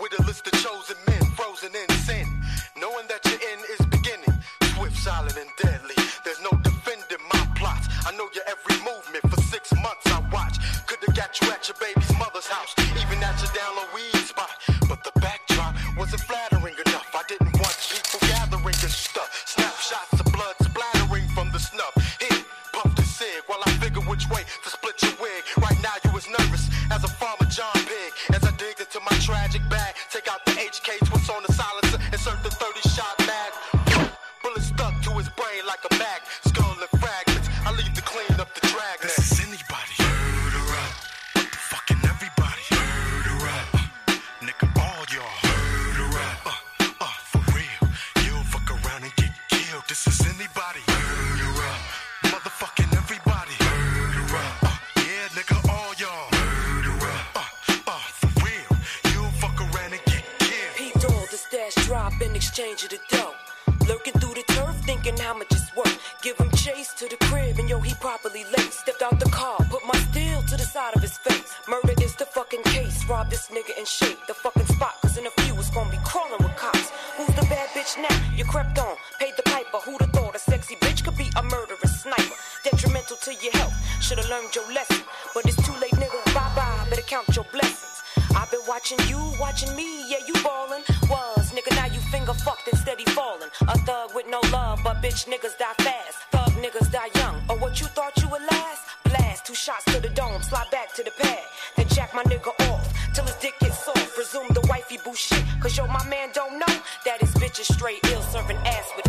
with a list of chosen men frozen in sin. Knowing that your end is beginning, swift, silent, and deadly. There's no defending my plots. I know your every movement. For 6 months I watch. Could've got you at your baby's mother's house, even at your down low weed spot. But the backdrop wasn't flattering enough. I didn't want people gathering and stuff. Snapshots of blood splattering from the snub. Here, puff the cig while I figure which way to split your wig. Right now you was nervous as a farmer John Pig. As I digged into my tragic bag, take out the HK, twist on the silencer, insert the 30-shot mag. Bullet stuck to his brain like a mag. Skull and fragments, I leave to clean up the dragnet. This is anybody. Murderer. Fucking everybody. Murderer. Nigga, all y'all. Murderer. For real. You'll fuck around and get killed. This is anybody. Murderer. Motherfucking everybody. Murderer. Yeah, nigga, all y'all. Murderer. For real. You'll fuck around and get killed. Peeped all the stash drop in exchange of the dough. Lurking through the turf, thinking how much it's worth. Give him chase to the crib, and yo, he properly laced. Stepped out the car, put my steel to the side of his face. Murder is the fucking case. Rob this nigga and shake the fucking spot, cause in a few it's gonna be crawling with cops. Who's the bad bitch now? You crept on, paid the piper. Who'da thought a sexy bitch could be a murderous sniper? Detrimental to your health, should've learned your lesson. But it's too late, nigga, bye-bye, better count your blessings. I've been watching you, watching me, yeah, you ballin'. Was, nigga, now you finger fucked and steady falling. A thug with no love, but bitch niggas die fast. Thug niggas die young, or what you thought you would last? Blast, 2 shots to the dome, slide back to the pad. Then jack my nigga off, till his dick gets soft. Resume the wifey boo shit, cause yo, my man don't know that his bitch is straight ill, serving ass with